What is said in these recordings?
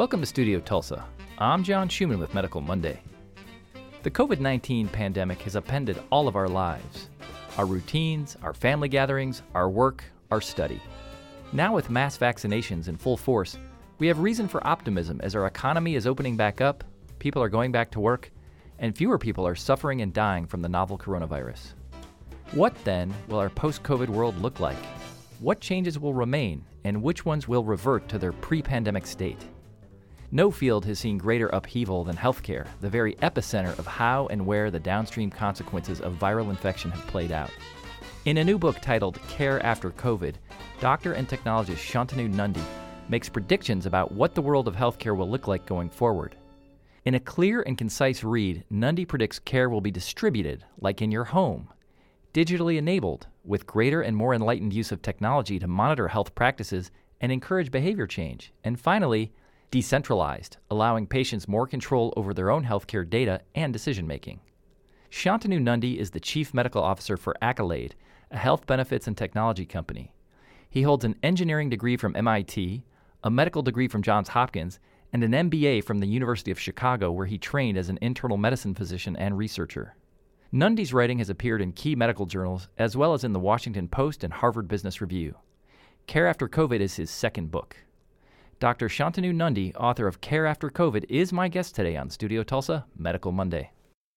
Welcome to Studio Tulsa. I'm John Schumann with Medical Monday. The COVID-19 pandemic has upended all of our lives. Our routines, our family gatherings, our work, our study. Now with mass vaccinations in full force, we have reason for optimism as our economy is opening back up, people are going back to work, and fewer people are suffering and dying from the novel coronavirus. What then will our post-COVID world look like? What changes will remain, and which ones will revert to their pre-pandemic state? No field has seen greater upheaval than healthcare, the very epicenter of how and where the downstream consequences of viral infection have played out. In a new book titled Care After COVID, doctor and technologist Shantanu Nundy makes predictions about what the world of healthcare will look like going forward. In a clear and concise read, Nundy predicts care will be distributed, like in your home, digitally enabled, with greater and more enlightened use of technology to monitor health practices and encourage behavior change, and finally, decentralized, allowing patients more control over their own healthcare data and decision-making. Shantanu Nundy is the Chief Medical Officer for Accolade, a health benefits and technology company. He holds an engineering degree from MIT, a medical degree from Johns Hopkins, and an MBA from the University of Chicago, where he trained as an internal medicine physician and researcher. Nundy's writing has appeared in key medical journals, as well as in the Washington Post and Harvard Business Review. Care After COVID is his second book. Dr. Shantanu Nundy, author of Care After COVID, is my guest today on Studio Tulsa, Medical Monday.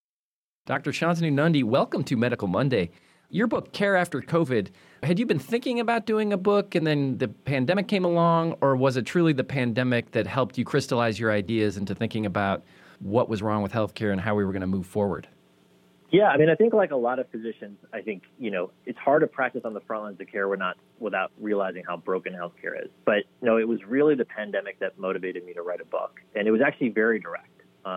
Dr. Shantanu Nundy, welcome to Medical Monday. Your book, Care After COVID, had you been thinking about doing a book and then the pandemic came along, or was it truly the pandemic that helped you crystallize your ideas into thinking about what was wrong with healthcare and how we were going to move forward? Yeah, I think like a lot of physicians, it's hard to practice on the front lines of care without realizing how broken healthcare is. But, it was really the pandemic that motivated me to write a book. And it was actually very direct.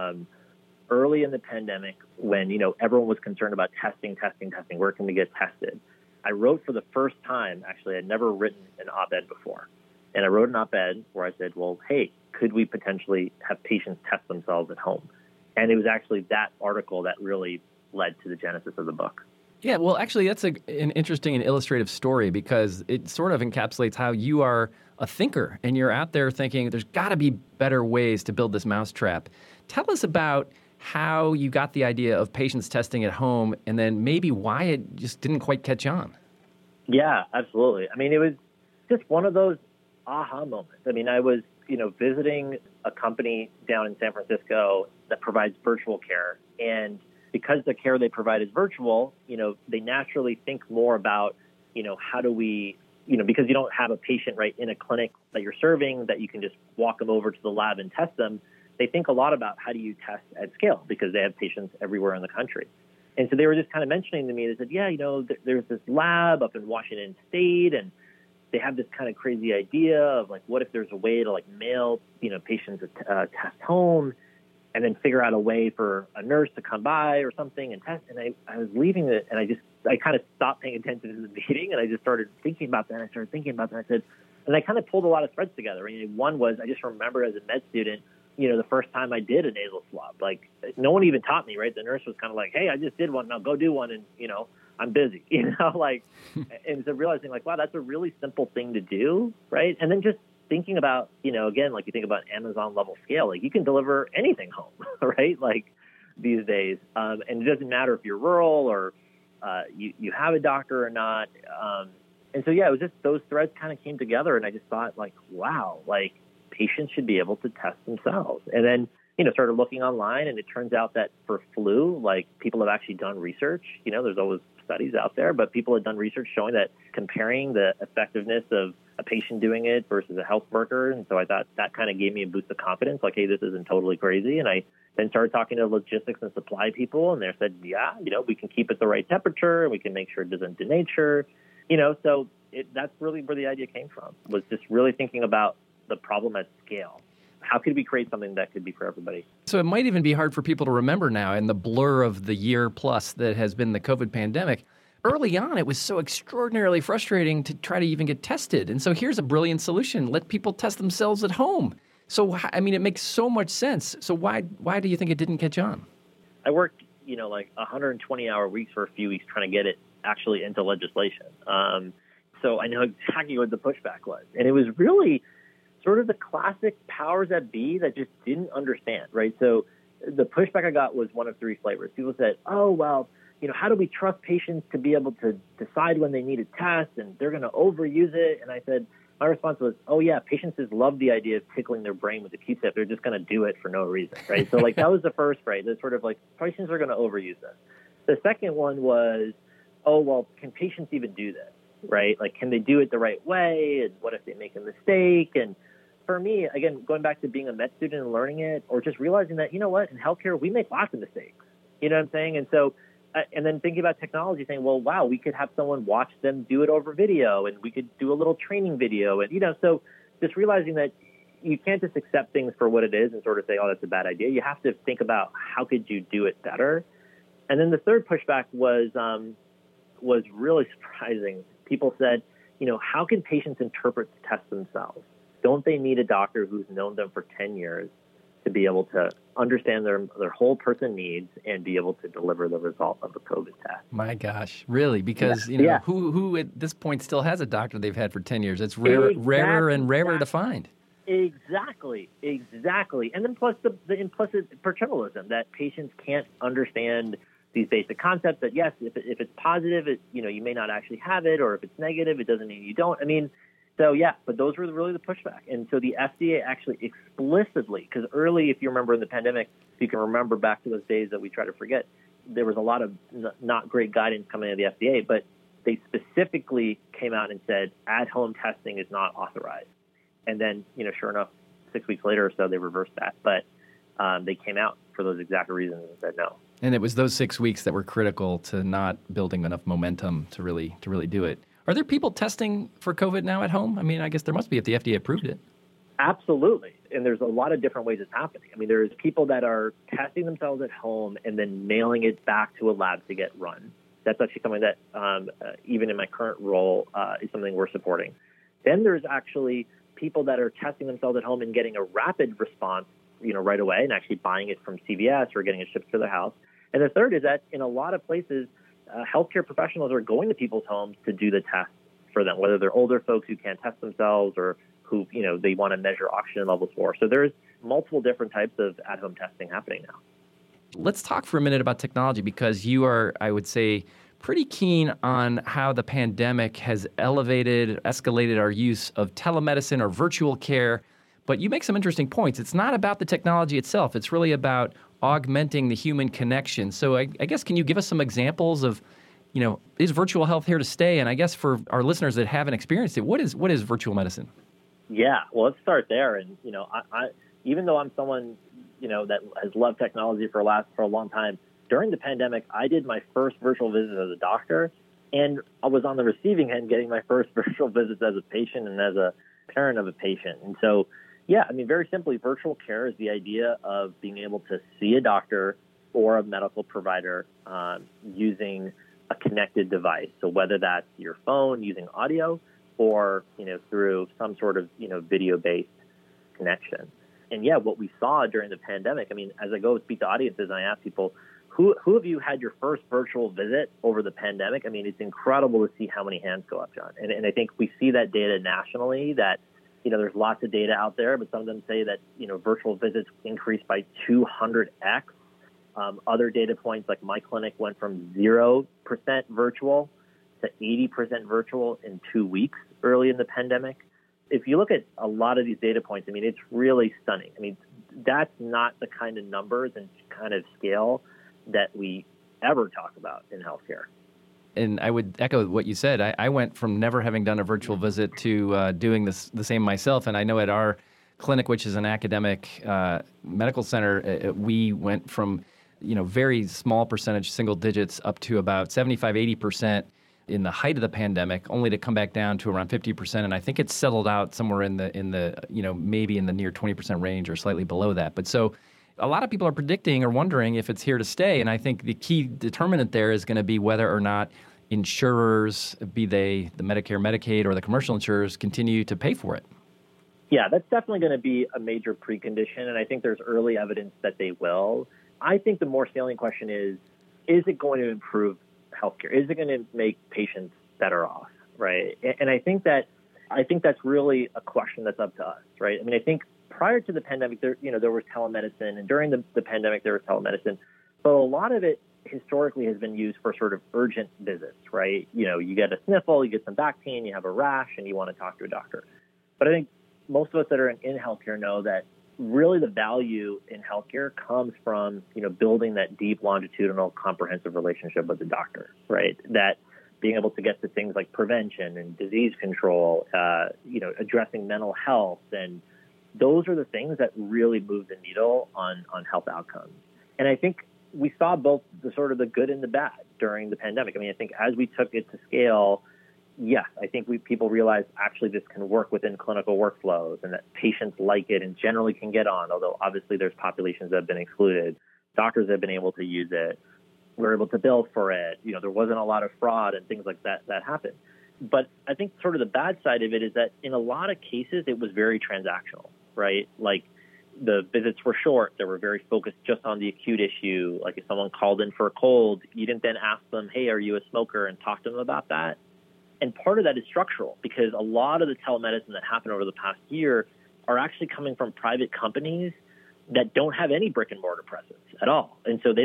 Early in the pandemic, when, everyone was concerned about testing, where can we get tested? I wrote for the first time, actually, I'd never written an op-ed before. And I wrote an op-ed where I said, well, hey, could we potentially have patients test themselves at home? And it was actually that article that really led to the genesis of the book. Yeah, well, actually, that's an interesting and illustrative story because it sort of encapsulates how you are a thinker and you're out there thinking there's got to be better ways to build this mousetrap. Tell us about how you got the idea of patients testing at home and then maybe why it just didn't quite catch on. Yeah, absolutely. It was just one of those aha moments. I was, visiting a company down in San Francisco that provides virtual care, and because the care they provide is virtual, they naturally think more about, how do we, because you don't have a patient right in a clinic that you're serving that you can just walk them over to the lab and test them. They think a lot about how do you test at scale because they have patients everywhere in the country. And so they were just kind of mentioning to me, they said, yeah, there's this lab up in Washington State and they have this kind of crazy idea of like, what if there's a way to like mail, patients a test home and then figure out a way for a nurse to come by or something and test. And I was leaving it and I kind of stopped paying attention to the meeting and I just started thinking about that. I said, and I kind of pulled a lot of threads together. One was, I just remember as a med student, the first time I did a nasal swab, like no one even taught me, right? The nurse was kind of like, hey, I just did one. Now go do one. And, I'm busy, and so realizing like, wow, that's a really simple thing to do. Right. And then just thinking about, again, like you think about Amazon level scale, like you can deliver anything home, right? Like these days. And it doesn't matter if you're rural or you have a doctor or not. And so, yeah, it was just those threads kind of came together. And I just thought like, wow, like patients should be able to test themselves. And then, started looking online and it turns out that for flu, like people have actually done research, there's always studies out there, but people have done research showing that comparing the effectiveness of a patient doing it versus a health worker. And so I thought that kind of gave me a boost of confidence, like, hey, this isn't totally crazy. And I then started talking to logistics and supply people, and they said, yeah, we can keep it the right temperature, and we can make sure it doesn't denature, so that's really where the idea came from, was just really thinking about the problem at scale. How could we create something that could be for everybody? So it might even be hard for people to remember now in the blur of the year plus that has been the COVID pandemic. Early on, it was so extraordinarily frustrating to try to even get tested. And so here's a brilliant solution. Let people test themselves at home. So, it makes so much sense. So why do you think it didn't catch on? I worked, like 120-hour weeks for a few weeks trying to get it actually into legislation. So I know exactly what the pushback was. And it was really sort of the classic powers that be that just didn't understand, right? So the pushback I got was one of three flavors. People said, oh, well, how do we trust patients to be able to decide when they need a test and they're going to overuse it? And I said, my response was, oh, yeah, patients just love the idea of tickling their brain with a Q-tip. They're just going to do it for no reason, right? So that was the first phrase. It's sort of like patients are going to overuse this. The second one was, oh, well, can patients even do this, right? Can they do it the right way? And what if they make a mistake? And for me, again, going back to being a med student and learning it, or just realizing that, in healthcare, we make lots of mistakes. You know what I'm saying? And so, and then thinking about technology, saying, well, wow, we could have someone watch them do it over video, and we could do a little training video. And, so just realizing that you can't just accept things for what it is and sort of say, oh, that's a bad idea. You have to think about how could you do it better. And then the third pushback was really surprising. People said, how can patients interpret the test themselves? Don't they need a doctor who's known them for 10 years to be able to understand their whole person needs and be able to deliver the result of a COVID test? My gosh, really? Because, who at this point still has a doctor they've had for 10 years? It's rarer and rarer to find. Exactly. And then plus the implicit paternalism that patients can't understand these basic concepts that, yes, if it's positive, you may not actually have it, or if it's negative, it doesn't mean you don't. So, yeah, but those were really the pushback. And so the FDA actually explicitly, because early, if you remember in the pandemic, if you can remember back to those days that we try to forget, there was a lot of not great guidance coming out of the FDA, but they specifically came out and said at-home testing is not authorized. And then, sure enough, 6 weeks later or so, they reversed that. But they came out for those exact reasons and said no. And it was those 6 weeks that were critical to not building enough momentum to really do it. Are there people testing for COVID now at home? I guess there must be if the FDA approved it. Absolutely. And there's a lot of different ways it's happening. There's people that are testing themselves at home and then mailing it back to a lab to get run. That's actually something that, even in my current role, is something we're supporting. Then there's actually people that are testing themselves at home and getting a rapid response, right away, and actually buying it from CVS or getting it shipped to their house. And the third is that in a lot of places, healthcare professionals are going to people's homes to do the test for them, whether they're older folks who can't test themselves or who, they want to measure oxygen levels for. So there's multiple different types of at-home testing happening now. Let's talk for a minute about technology, because you are, I would say, pretty keen on how the pandemic has escalated our use of telemedicine or virtual care. But you make some interesting points. It's not about the technology itself. It's really about augmenting the human connection. So I guess, can you give us some examples of, is virtual health here to stay? And I guess for our listeners that haven't experienced it, what is virtual medicine? Yeah, well, let's start there. And, I even though I'm someone, that has loved technology for a long time, during the pandemic, I did my first virtual visit as a doctor, and I was on the receiving end getting my first virtual visits as a patient and as a parent of a patient. And so, yeah, very simply, virtual care is the idea of being able to see a doctor or a medical provider using a connected device. So whether that's your phone using audio or, through some sort of, video-based connection. And, yeah, what we saw during the pandemic, as I go speak to audiences and I ask people, who of you had your first virtual visit over the pandemic? It's incredible to see how many hands go up, John. And I think we see that data nationally that, there's lots of data out there, but some of them say that, virtual visits increased by 200x. Other data points like my clinic went from 0% virtual to 80% virtual in 2 weeks early in the pandemic. If you look at a lot of these data points, it's really stunning. That's not the kind of numbers and kind of scale that we ever talk about in healthcare. And I would echo what you said. I went from never having done a virtual visit to doing the same myself. And I know at our clinic, which is an academic medical center, we went from very small percentage, single digits, up to about 75, 80% in the height of the pandemic, only to come back down to around 50%. And I think it's settled out somewhere in the maybe in the near 20% range or slightly below that. But so a lot of people are predicting or wondering if it's here to stay. And I think the key determinant there is going to be whether or not insurers, be they the Medicare, Medicaid, or the commercial insurers, continue to pay for it. Yeah, that's definitely going to be a major precondition. And I think there's early evidence that they will. I think the more salient question is it going to improve healthcare? Is it going to make patients better off, right? And I think that, I think that's really a question that's up to us, right? I mean, I think prior to the pandemic, there was telemedicine, and during the pandemic, there was telemedicine, but a lot of it historically has been used for sort of urgent visits, right? You get a sniffle, you get some back pain, you have a rash, and you want to talk to a doctor. But I think most of us that are in healthcare know that really the value in healthcare comes from, building that deep, longitudinal, comprehensive relationship with the doctor, right? That being able to get to things like prevention and disease control, addressing mental health, and those are the things that really move the needle on health outcomes. And I think we saw both the sort of the good and the bad during the pandemic. I mean, I think as we took it to scale, yes, I think people realized actually this can work within clinical workflows and that patients like it and generally can get on, although obviously there's populations that have been excluded. Doctors have been able to use it. We're able to bill for it. There wasn't a lot of fraud and things like that happened. But I think sort of the bad side of it is that in a lot of cases, it was very transactional, right? Like the visits were short. They were very focused just on the acute issue. Like if someone called in for a cold, you didn't then ask them, hey, are you a smoker, and talk to them about that. And part of that is structural because a lot of the telemedicine that happened over the past year are actually coming from private companies that don't have any brick and mortar presence at all. And so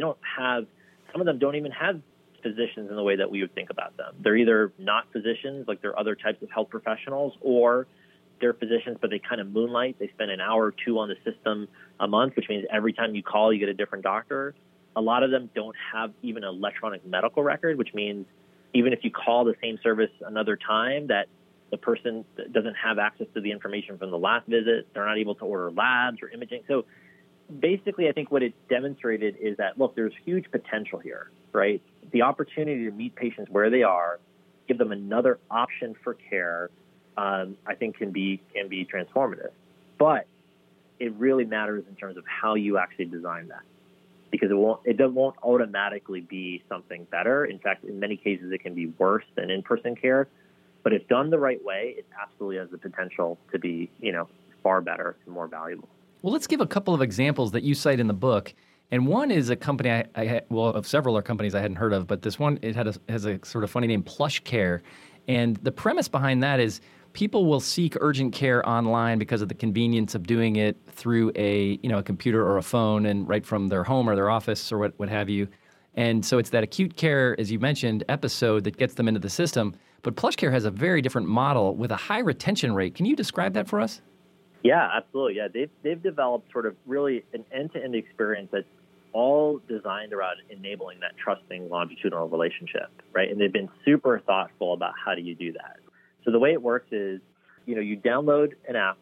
some of them don't even have physicians in the way that we would think about them. They're either not physicians, like they're other types of health professionals, or they're physicians, but they kind of moonlight. They spend an hour or two on the system a month, which means every time you call, you get a different doctor. A lot of them don't have even an electronic medical record, which means even if you call the same service another time, that the person doesn't have access to the information from the last visit. They're not able to order labs or imaging. So basically, I think what it demonstrated is that, look, there's huge potential here, right? The opportunity to meet patients where they are, give them another option for care, I think can be transformative. But it really matters in terms of how you actually design that, because it won't automatically be something better. In fact, in many cases, it can be worse than in-person care. But if done the right way, it absolutely has the potential to be, far better and more valuable. Well, let's give a couple of examples that you cite in the book. And one is a company of several are companies I hadn't heard of, but this one, has a sort of funny name, PlushCare. And the premise behind that is people will seek urgent care online because of the convenience of doing it through a computer or a phone and right from their home or their office or what have you. And so it's that acute care, as you mentioned, episode that gets them into the system. But PlushCare has a very different model with a high retention rate. Can you describe that for us? Yeah, absolutely. Yeah, they've developed sort of really an end-to-end experience that's all designed around enabling that trusting longitudinal relationship, right? And they've been super thoughtful about how do you do that. So the way it works is, you download an app.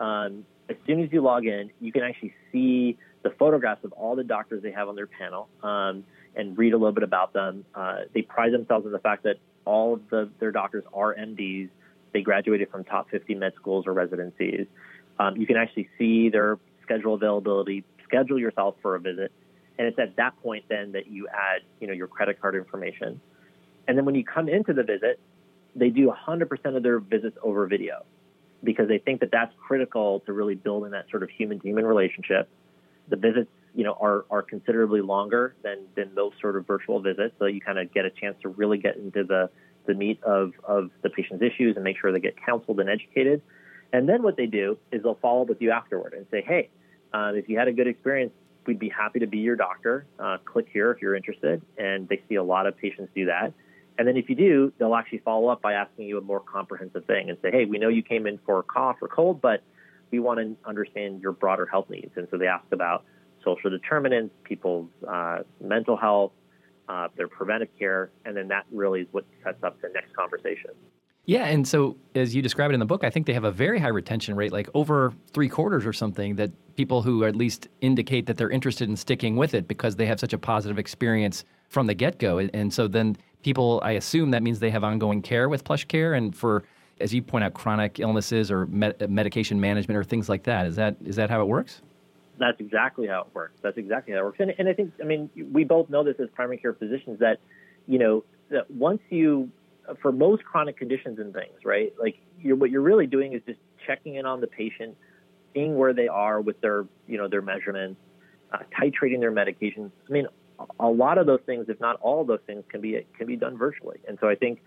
As soon as you log in, you can actually see the photographs of all the doctors they have on their panel and read a little bit about them. They pride themselves on the fact that all of their doctors are MDs. They graduated from top 50 med schools or residencies. You can actually see their schedule availability, schedule yourself for a visit. And it's at that point then that you add, your credit card information. And then when you come into the visit, they do 100% of their visits over video because they think that that's critical to really building that sort of human-to-human relationship. The visits, are considerably longer than those sort of virtual visits. So you kind of get a chance to really get into the meat of the patient's issues and make sure they get counseled and educated. And then what they do is they'll follow up with you afterward and say, hey, if you had a good experience, we'd be happy to be your doctor. Click here if you're interested. And they see a lot of patients do that. And then if you do, they'll actually follow up by asking you a more comprehensive thing and say, hey, we know you came in for a cough or cold, but we want to understand your broader health needs. And so they ask about social determinants, people's mental health, their preventive care, and then that really is what sets up the next conversation. Yeah, and so as you describe it in the book, I think they have a very high retention rate, like over 3/4 or something, that people who at least indicate that they're interested in sticking with it because they have such a positive experience from the get-go. And so then people, I assume that means they have ongoing care with PlushCare, and for, as you point out, chronic illnesses or medication management or things like that. Is that how it works? That's exactly how it works. And I think, we both know this as primary care physicians that, that once you, for most chronic conditions and things, right, like what you're really doing is just checking in on the patient, seeing where they are with their, their measurements, titrating their medications. A lot of those things, if not all of those things, can be done virtually. And so I think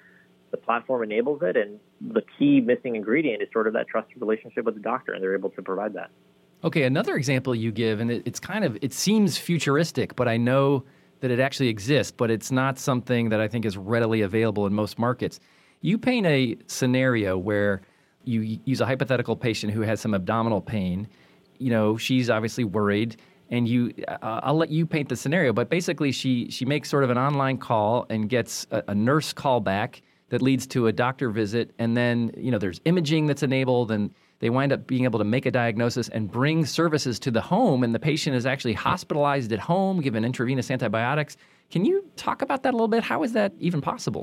the platform enables it, and the key missing ingredient is sort of that trusted relationship with the doctor, and they're able to provide that. Okay, another example you give, and it seems futuristic, but I know that it actually exists, but it's not something that I think is readily available in most markets. You paint a scenario where you use a hypothetical patient who has some abdominal pain. She's obviously worried, and I'll let you paint the scenario, but basically she makes sort of an online call and gets a nurse call back that leads to a doctor visit, and then, there's imaging that's enabled, and they wind up being able to make a diagnosis and bring services to the home, and the patient is actually hospitalized at home, given intravenous antibiotics. Can you talk about that a little bit? How is that even possible?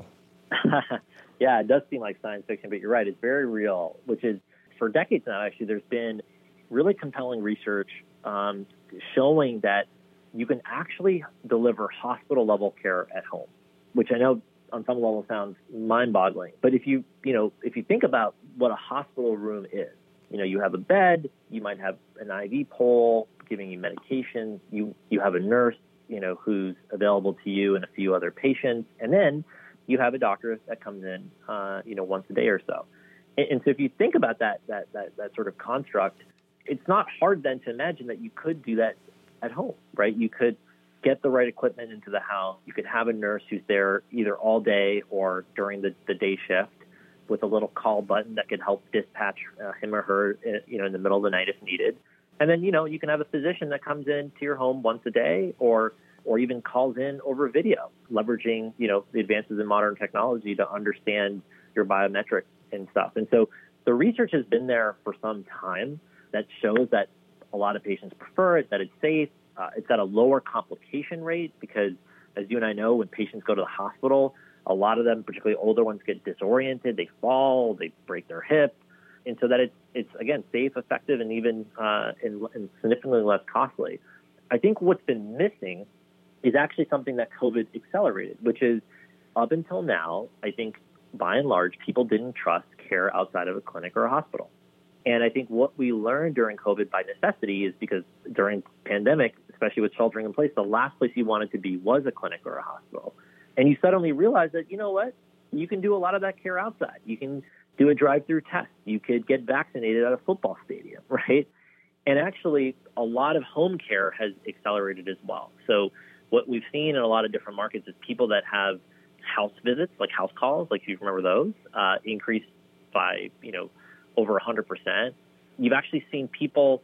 Yeah, it does seem like science fiction, but you're right. It's very real, which is, for decades now, actually, there's been really compelling research showing that you can actually deliver hospital-level care at home, which I know on some level sounds mind-boggling. But if you think about what a hospital room is, you have a bed, you might have an IV pole giving you medication, you have a nurse, who's available to you and a few other patients, and then you have a doctor that comes in, once a day or so. And so if you think about that sort of construct, it's not hard then to imagine that you could do that at home, right? You could get the right equipment into the house. You could have a nurse who's there either all day or during the day shift with a little call button that could help dispatch him or her, in the middle of the night if needed. And then, you can have a physician that comes into your home once a day or even calls in over video, leveraging, the advances in modern technology to understand your biometrics and stuff. And so the research has been there for some time that shows that a lot of patients prefer it, that it's safe. It's got a lower complication rate because, as you and I know, when patients go to the hospital, a lot of them, particularly older ones, get disoriented, they fall, they break their hip. And so that it's again, safe, effective, and even and significantly less costly. I think what's been missing is actually something that COVID accelerated, which is up until now, I think by and large, people didn't trust care outside of a clinic or a hospital. And I think what we learned during COVID by necessity is because during pandemic, especially with sheltering in place, the last place you wanted to be was a clinic or a hospital. And you suddenly realize that, you know what, you can do a lot of that care outside. You can do a drive-through test. You could get vaccinated at a football stadium, right? And actually, a lot of home care has accelerated as well. So what we've seen in a lot of different markets is people that have house visits, like house calls, like if you remember those, increased by, over 100%. You've actually seen people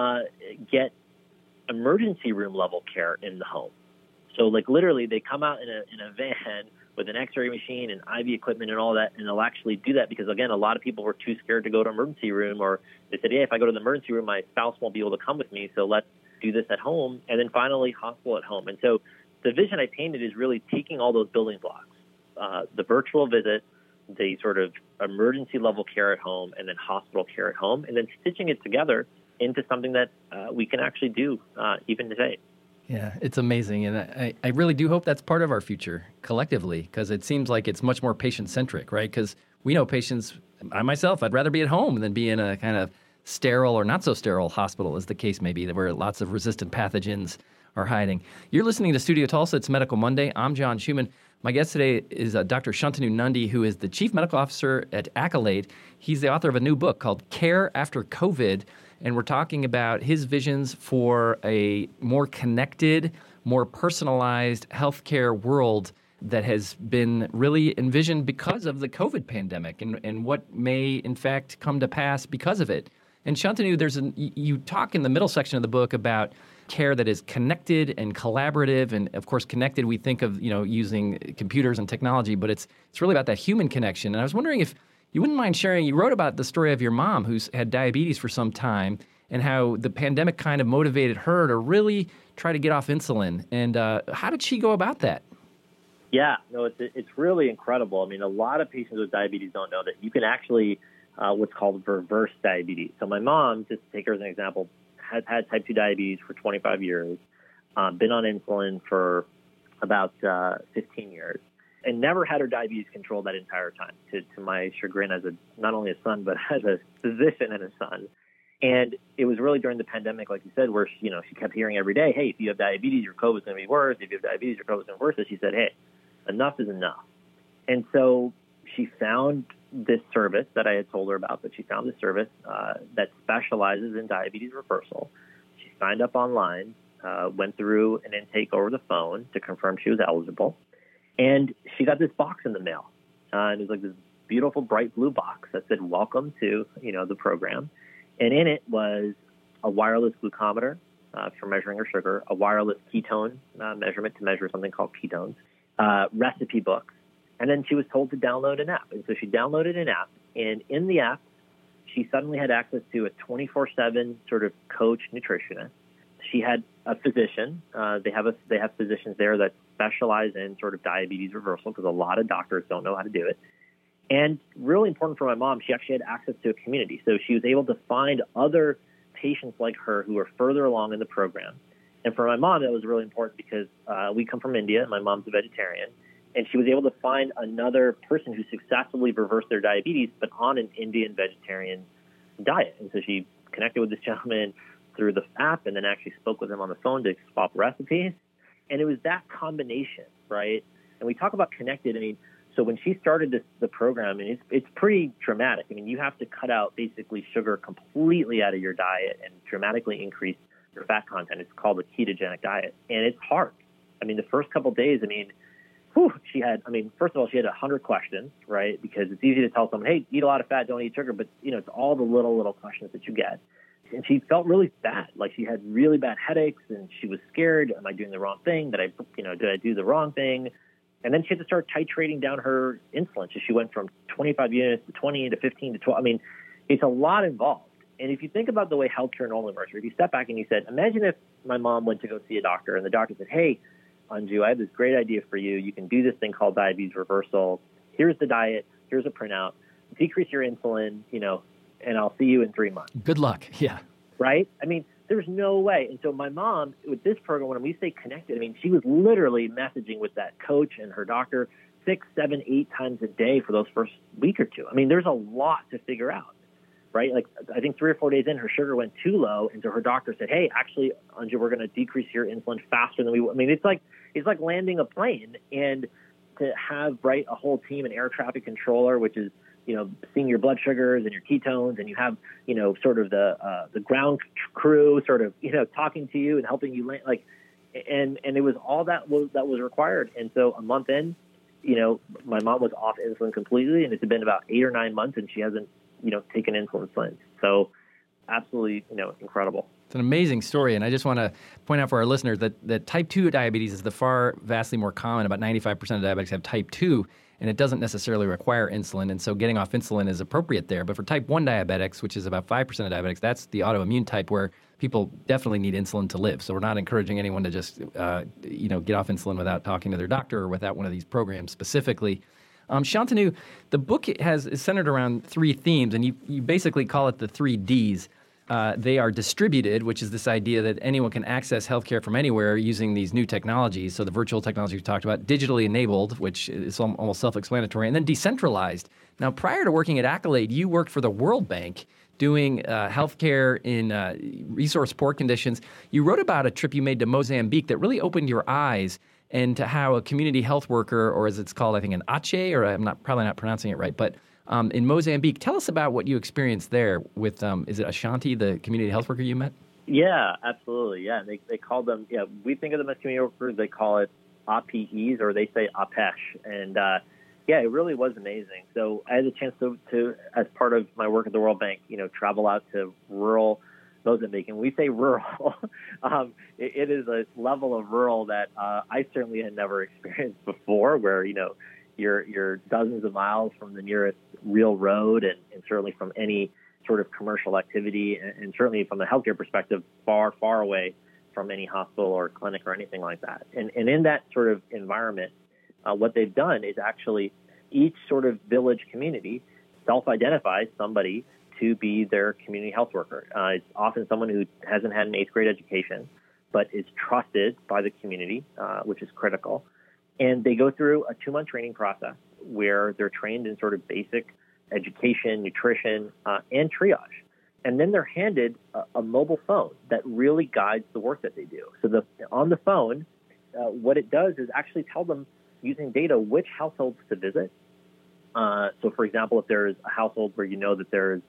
get emergency room level care in the home. So like literally they come out in a van with an x-ray machine and IV equipment and all that, and they'll actually do that because, again, a lot of people were too scared to go to emergency room, or they said, yeah, if I go to the emergency room, my spouse won't be able to come with me, so let's do this at home. And then finally, hospital at home. And so the vision I painted is really taking all those building blocks, the virtual visit, the sort of emergency level care at home, and then hospital care at home, and then stitching it together into something that we can actually do even today. Yeah, it's amazing. And I really do hope that's part of our future collectively, because it seems like it's much more patient-centric, right? Because we know patients, I myself, I'd rather be at home than be in a kind of sterile or not so sterile hospital, as the case may be, where lots of resistant pathogens are hiding. You're listening to Studio Tulsa. It's Medical Monday. I'm John Schumann. My guest today is Dr. Shantanu Nundy, who is the Chief Medical Officer at Accolade. He's the author of a new book called Care After COVID, and we're talking about his visions for a more connected, more personalized healthcare world that has been really envisioned because of the COVID pandemic and what may, in fact, come to pass because of it. And Shantanu, you talk in the middle section of the book about care that is connected and collaborative. And of course, connected, we think of, using computers and technology, but it's really about that human connection. And I was wondering if you wouldn't mind sharing, you wrote about the story of your mom who's had diabetes for some time and how the pandemic kind of motivated her to really try to get off insulin. And how did she go about that? Yeah, no, it's really incredible. I mean, a lot of patients with diabetes don't know that you can actually what's called reverse diabetes. So my mom, just to take her as an example, has had type 2 diabetes for 25 years, been on insulin for about 15 years, and never had her diabetes controlled that entire time, to my chagrin as not only a son, but as a physician and a son. And it was really during the pandemic, like you said, where she kept hearing every day, hey, if you have diabetes, your COVID's going to be worse. If you have diabetes, your COVID's going to be worse. And she said, hey, enough is enough. And so she found this service that I had told her about, but she found this service that specializes in diabetes reversal. She signed up online, went through an intake over the phone to confirm she was eligible, and she got this box in the mail. And it was like this beautiful bright blue box that said, welcome to, the program. And in it was a wireless glucometer for measuring her sugar, a wireless ketone measurement to measure something called ketones, recipe books. And then she was told to download an app. And so she downloaded an app. And in the app, she suddenly had access to a 24/7 sort of coach nutritionist. She had a physician. They have physicians there that specialize in sort of diabetes reversal because a lot of doctors don't know how to do it. And really important for my mom, she actually had access to a community. So she was able to find other patients like her who were further along in the program. And for my mom, that was really important because we come from India. My mom's a vegetarian. And she was able to find another person who successfully reversed their diabetes, but on an Indian vegetarian diet. And so she connected with this gentleman through the app and then actually spoke with him on the phone to swap recipes. And it was that combination, right? And we talk about connected. I mean, so when she started the program, and it's pretty dramatic. I mean, you have to cut out basically sugar completely out of your diet and dramatically increase your fat content. It's called a ketogenic diet. And it's hard. I mean, the first couple of days, first of all, she had 100 questions, right? Because it's easy to tell someone, hey, eat a lot of fat, don't eat sugar. But, it's all the little questions that you get. And she felt really bad. Like she had really bad headaches and she was scared. Am I doing the wrong thing? Did I do the wrong thing? And then she had to start titrating down her insulin. So she went from 25 units to 20 to 15 to 12. I mean, it's a lot involved. And if you think about the way healthcare normally works, or if you step back and you said, imagine if my mom went to go see a doctor and the doctor said, hey, Anju, I have this great idea for you. You can do this thing called diabetes reversal. Here's the diet. Here's a printout. Decrease your insulin, and I'll see you in 3 months. Good luck. Yeah. Right? I mean, there's no way. And so my mom, with this program, when we say connected, I mean, she was literally messaging with that coach and her doctor 6, 7, 8 times a day for those first week or two. I mean, there's a lot to figure out, right? Like, I think 3 or 4 days in, her sugar went too low. And so her doctor said, hey, actually, Anju, we're going to decrease your insulin faster than we – I mean, it's like landing a plane. And to have, right, a whole team, an air traffic controller, which is, seeing your blood sugars and your ketones, and you have, sort of the ground crew sort of, talking to you and helping you land, and it was all that was required. And so a month in, my mom was off insulin completely, and it's been about 8 or 9 months, and she hasn't, taken insulin since. So absolutely, incredible. It's an amazing story, and I just want to point out for our listeners that type 2 diabetes is vastly more common. About 95% of diabetics have type 2, and it doesn't necessarily require insulin, and so getting off insulin is appropriate there. But for type 1 diabetics, which is about 5% of diabetics, that's the autoimmune type where people definitely need insulin to live. So we're not encouraging anyone to just get off insulin without talking to their doctor or without one of these programs specifically. Shantanu, the book is centered around 3 themes, and you basically call it the 3 Ds. They are distributed, which is this idea that anyone can access healthcare from anywhere using these new technologies. So the virtual technology we talked about, digitally enabled, which is almost self-explanatory, and then decentralized. Now, prior to working at Accolade, you worked for the World Bank doing healthcare in resource poor conditions. You wrote about a trip you made to Mozambique that really opened your eyes into how a community health worker, or as it's called, I think an Ache, or I'm probably not pronouncing it right, but in Mozambique. Tell us about what you experienced there with, is it Ashanti, the community health worker you met? Yeah, absolutely. Yeah, they call them, we think of them as community workers. They call it APEs, or they say APESH. And it really was amazing. So I had the chance to, as part of my work at the World Bank, travel out to rural Mozambique. And we say rural. It is a level of rural that I certainly had never experienced before, where, you're dozens of miles from the nearest real road and certainly from any sort of commercial activity, and certainly from the healthcare perspective, far, far away from any hospital or clinic or anything like that. And in that sort of environment, what they've done is actually each sort of village community self-identifies somebody to be their community health worker. It's often someone who hasn't had an 8th grade education, but is trusted by the community, which is critical. And they go through a 2-month training process where they're trained in sort of basic education, nutrition, and triage. And then they're handed a mobile phone that really guides the work that they do. So on the phone, what it does is actually tell them, using data, which households to visit, So, for example, if there's a household where you know that there's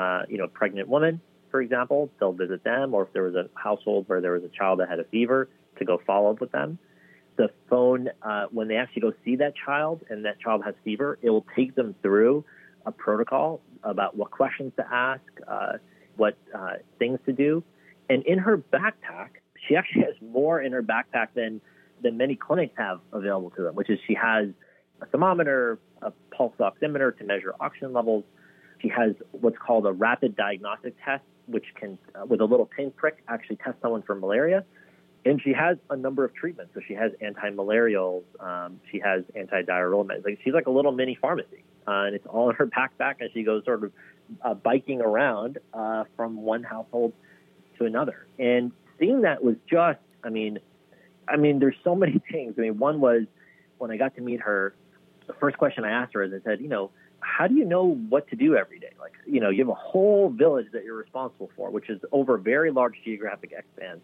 a pregnant woman, for example, they'll visit them. Or if there was a household where there was a child that had a fever, to go follow up with them. The phone, when they actually go see that child and that child has fever, it will take them through a protocol about what questions to ask, what things to do. And in her backpack, she actually has more in her backpack than many clinics have available to them, which is she has a thermometer, a pulse oximeter to measure oxygen levels. She has what's called a rapid diagnostic test, which can, with a little pinprick, actually test someone for malaria. And she has a number of treatments. So she has anti-malarials. She has antidiarrheal meds. She's like a little mini pharmacy. And it's all in her backpack as she goes sort of biking around from one household to another. And seeing that was just, I mean, there's so many things. I mean, one was when I got to meet her, the first question I asked her is I said, how do you know what to do every day? Like, you have a whole village that you're responsible for, which is over a very large geographic expanse.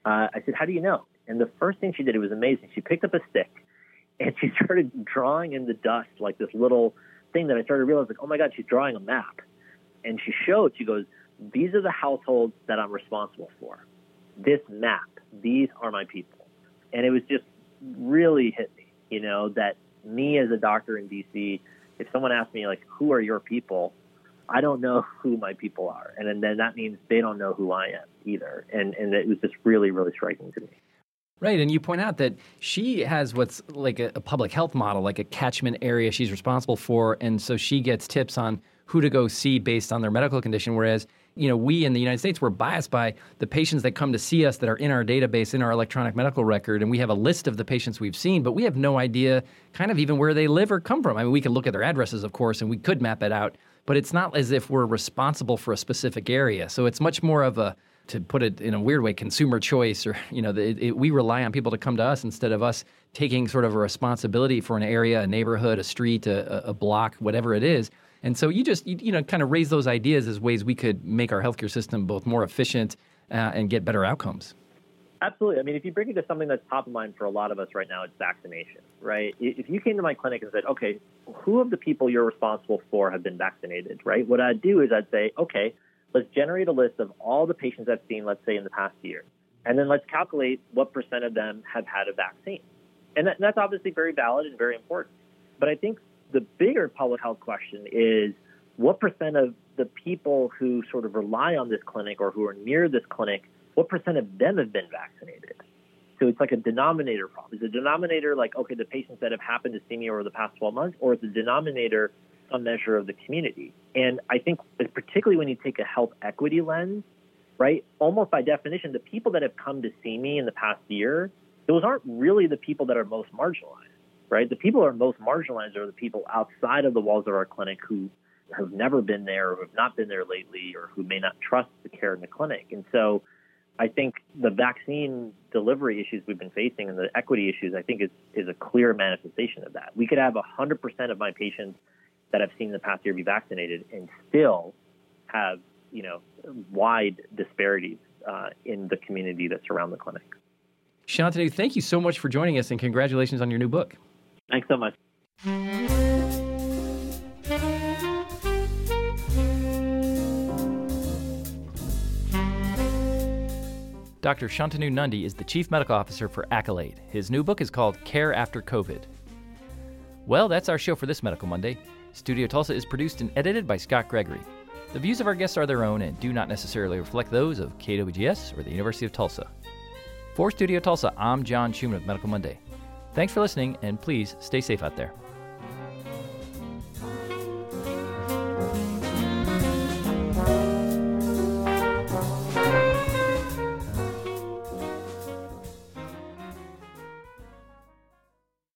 I said, how do you know? And the first thing she did, it was amazing. She picked up a stick and she started drawing in the dust, like this little thing that I started to realize, like, oh my God, she's drawing a map. And she goes, these are the households that I'm responsible for. This map, these are my people. And it was just really hit me, that me as a doctor in DC, if someone asked me, like, who are your people? I don't know who my people are. And then that means they don't know who I am either. And it was just really, really striking to me. Right. And you point out that she has what's like a public health model, like a catchment area she's responsible for. And so she gets tips on who to go see based on their medical condition. Whereas, we in the United States, we're biased by the patients that come to see us that are in our database, in our electronic medical record. And we have a list of the patients we've seen, but we have no idea kind of even where they live or come from. I mean, we can look at their addresses, of course, and we could map it out. But it's not as if we're responsible for a specific area. So it's much more of a, to put it in a weird way, consumer choice, or, we rely on people to come to us instead of us taking sort of a responsibility for an area, a neighborhood, a street, a block, whatever it is. And so you just, kind of raise those ideas as ways we could make our healthcare system both more efficient and get better outcomes. Absolutely. I mean, if you bring it to something that's top of mind for a lot of us right now, it's vaccination, right? If you came to my clinic and said, okay, who of the people you're responsible for have been vaccinated, right? What I'd do is I'd say, okay, let's generate a list of all the patients I've seen, let's say, in the past year. And then let's calculate what percent of them have had a vaccine. And that's obviously very valid and very important. But I think the bigger public health question is what percent of the people who sort of rely on this clinic or who are near this clinic, what percent of them have been vaccinated? So it's like a denominator problem. Is the denominator like, okay, the patients that have happened to see me over the past 12 months, or is the denominator some measure of the community? And I think particularly when you take a health equity lens, right, almost by definition, the people that have come to see me in the past year, those aren't really the people that are most marginalized, right? The people who are most marginalized are the people outside of the walls of our clinic who have never been there or have not been there lately or who may not trust the care in the clinic. And so I think the vaccine delivery issues we've been facing and the equity issues, I think is a clear manifestation of that. We could have 100% of my patients that I've seen in the past year be vaccinated and still have, wide disparities in the community that surround the clinic. Shantanu, thank you so much for joining us and congratulations on your new book. Thanks so much. Dr. Shantanu Nundy is the Chief Medical Officer for Accolade. His new book is called Care After COVID. Well, that's our show for this Medical Monday. Studio Tulsa is produced and edited by Scott Gregory. The views of our guests are their own and do not necessarily reflect those of KWGS or the University of Tulsa. For Studio Tulsa, I'm John Schumann of Medical Monday. Thanks for listening, and please stay safe out there.